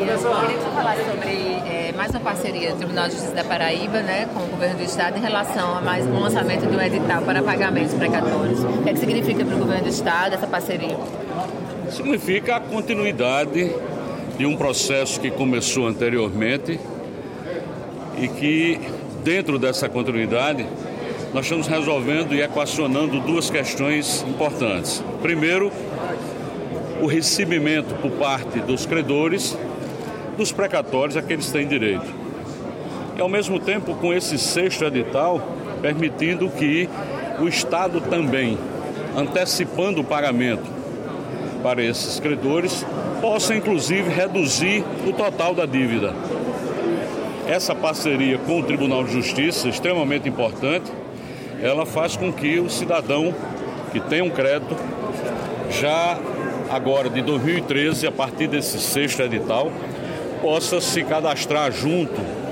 dia. Eu queria que você falasse sobre mais uma parceria do Tribunal de Justiça da Paraíba, né, com o governo do estado em relação a mais um lançamento de um edital para pagamentos precatórios. O que é que significa para o governo do estado essa parceria? Significa a continuidade de um processo que começou anteriormente e que, dentro dessa continuidade, nós estamos resolvendo e equacionando duas questões importantes. Primeiro, o recebimento por parte dos credores dos precatórios a que eles têm direito. E, ao mesmo tempo, com esse sexto edital, permitindo que o Estado também, antecipando o pagamento para esses credores, possa, inclusive, reduzir o total da dívida. Essa parceria com o Tribunal de Justiça, extremamente importante, ela faz com que o cidadão que tem um crédito, já agora de 2013, a partir desse sexto edital, possa se cadastrar junto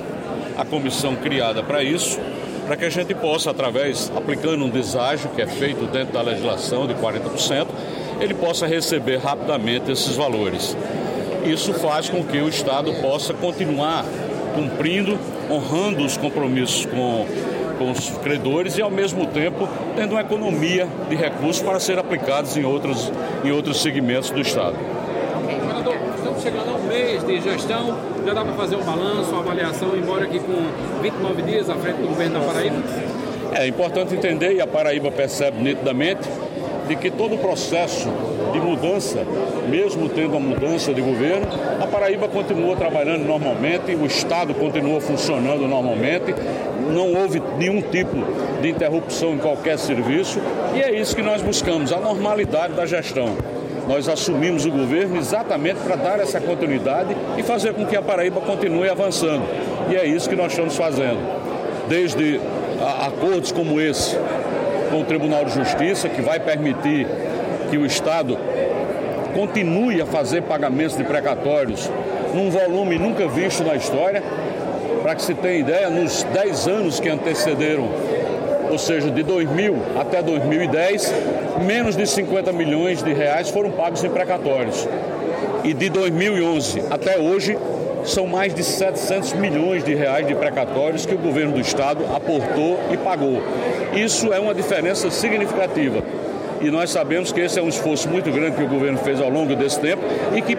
à comissão criada para isso, para que a gente possa, aplicando um deságio que é feito dentro da legislação de 40%, ele possa receber rapidamente esses valores. Isso faz com que o Estado possa continuar cumprindo, honrando os compromissos com os credores e, ao mesmo tempo, tendo uma economia de recursos para ser aplicados em outros segmentos do Estado. Governador, estamos chegando a um mês de gestão, já dá para fazer um balanço, uma avaliação, embora aqui com 29 dias à frente do governo da Paraíba? É importante entender, e a Paraíba percebe nitidamente, de que todo o processo de mudança, mesmo tendo a mudança de governo, a Paraíba continua trabalhando normalmente, o Estado continua funcionando normalmente, não houve nenhum tipo de interrupção em qualquer serviço, e é isso que nós buscamos, a normalidade da gestão. Nós assumimos o governo exatamente para dar essa continuidade e fazer com que a Paraíba continue avançando. E é isso que nós estamos fazendo. Desde acordos como esse com o Tribunal de Justiça, que vai permitir que o Estado continue a fazer pagamentos de precatórios num volume nunca visto na história. Para que se tenha ideia, nos 10 anos que antecederam, ou seja, de 2000 até 2010, menos de 50 milhões de reais foram pagos em precatórios. E de 2011 até hoje, são mais de 700 milhões de reais de precatórios que o governo do Estado aportou e pagou. Isso é uma diferença significativa. E nós sabemos que esse é um esforço muito grande que o governo fez ao longo desse tempo e que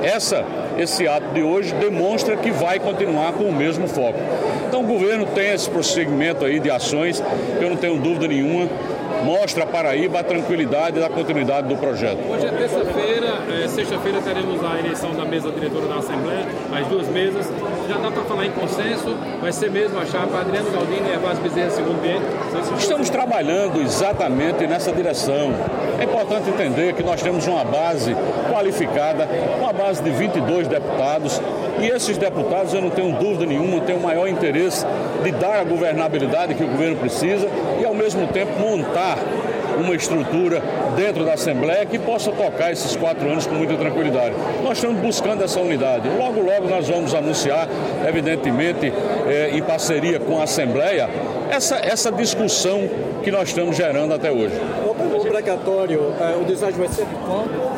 esse ato de hoje demonstra que vai continuar com o mesmo foco. Então o governo tem esse prosseguimento aí de ações, eu não tenho dúvida nenhuma, mostra a Paraíba a tranquilidade e a continuidade do projeto. Hoje é terça-feira, sexta-feira teremos a eleição da mesa diretora da Assembleia, as duas mesas. Já dá para falar em consenso? Vai ser mesmo a chapa Adriano Galdini e Evásio Bezerra, segundo ambiente? Estamos trabalhando exatamente nessa direção. É importante entender que nós temos uma base qualificada, uma base de 22 deputados, e esses deputados, eu não tenho dúvida nenhuma, têm o maior interesse de dar a governabilidade que o governo precisa e, ao mesmo tempo, montar uma estrutura dentro da Assembleia que possa tocar esses 4 anos com muita tranquilidade. Nós estamos buscando essa unidade. Logo, logo nós vamos anunciar, evidentemente, em parceria com a Assembleia, essa discussão que nós estamos gerando até hoje. O precatório, o deságio vai ser de quanto?